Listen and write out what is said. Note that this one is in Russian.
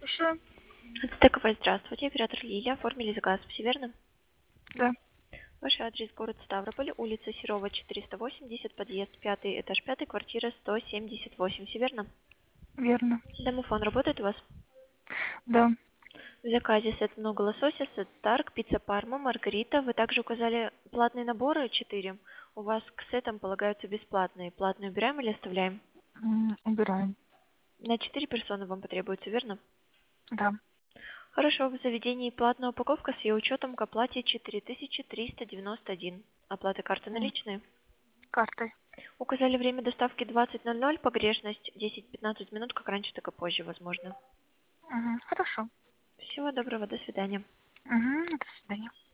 Слушаю. Стыковой, здравствуйте. Оператор Лилия. Оформили заказ. Все верно? Да, Ваш адрес город Ставрополь, улица Серова, 480, подъезд 5, этаж 5, квартира 178. Все верно? верно. Домофон работает у вас? Да. В заказе сет много лосося, сет Старк, пицца Парма, Маргарита. Вы также указали платные наборы 4. У вас к сетам полагаются бесплатные. Платные убираем или оставляем? Убираем. На 4 персоны вам потребуется, верно? Да. Хорошо, в заведении платная упаковка с ее учетом к оплате 4391. Оплата карты М, наличные. Картой. Указали время доставки 20:00, погрешность 10-15 минут, как раньше, так и позже, возможно. Хорошо. Всего доброго, до свидания. До свидания.